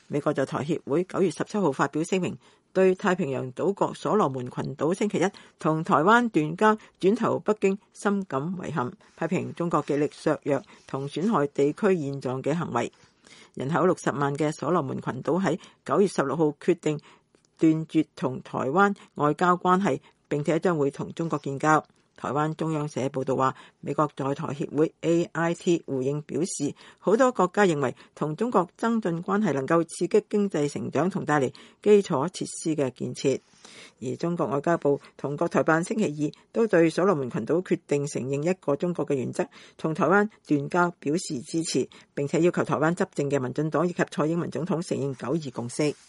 美國在台協會9月17號發表聲明，對太平洋島國所羅門群島星期一同台灣斷交轉投北京深感遺憾，批評中國極力削弱同損害地區現狀嘅行為。人口60萬嘅所羅門群島喺9月16號決定斷絕同台灣外交關係，並且將會同中國建交。台灣中央社報道話，美國在台協會 AIT 回應表示，好多國家認為同中國增進關係能夠刺激經濟成長同帶嚟基礎設施嘅建設。而中國外交部同國台辦星期二都對所羅門群島決定承認一個中國嘅原則，同台灣斷交表示支持，並且要求台灣執政嘅民進黨以及蔡英文總統承認九二共識。